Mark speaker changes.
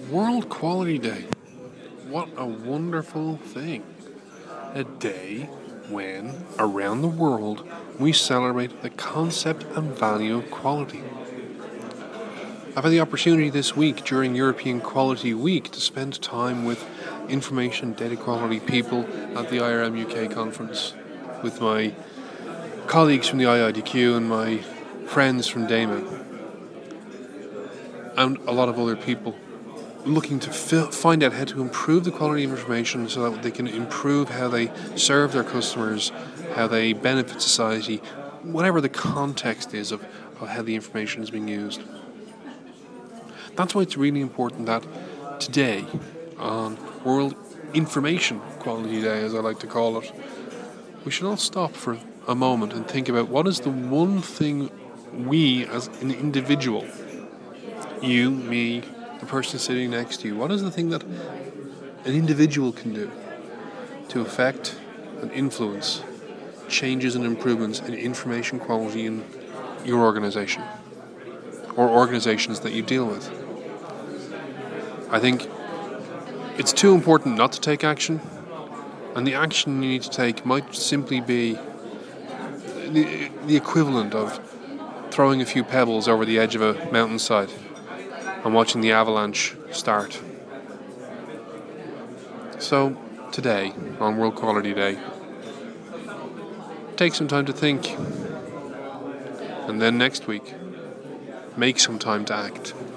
Speaker 1: World Quality Day. What a wonderful thing. A day when, around the world, we celebrate the concept and value of quality. I've had the opportunity this week during European Quality Week to spend time with information data quality people at the IRM UK conference with my colleagues from the IIDQ and my friends from DAMA and a lot of other people looking to find out how to improve the quality of information so that they can improve how they serve their customers, how they benefit society, whatever the context is of how the information is being used. That's why it's really important that today, on World Information Quality Day, as I like to call it, we should all stop for a moment and think about what is the one thing we as an individual, you, me, the person sitting next to you, what is the thing that an individual can do to affect and influence changes and improvements in information quality in your organization or organizations that you deal with? I think it's too important not to take action, and the action you need to take might simply be the equivalent of throwing a few pebbles over the edge of a mountainside and watching the avalanche start. So, today, on World Quality Day, take some time to think, and then next week, make some time to act.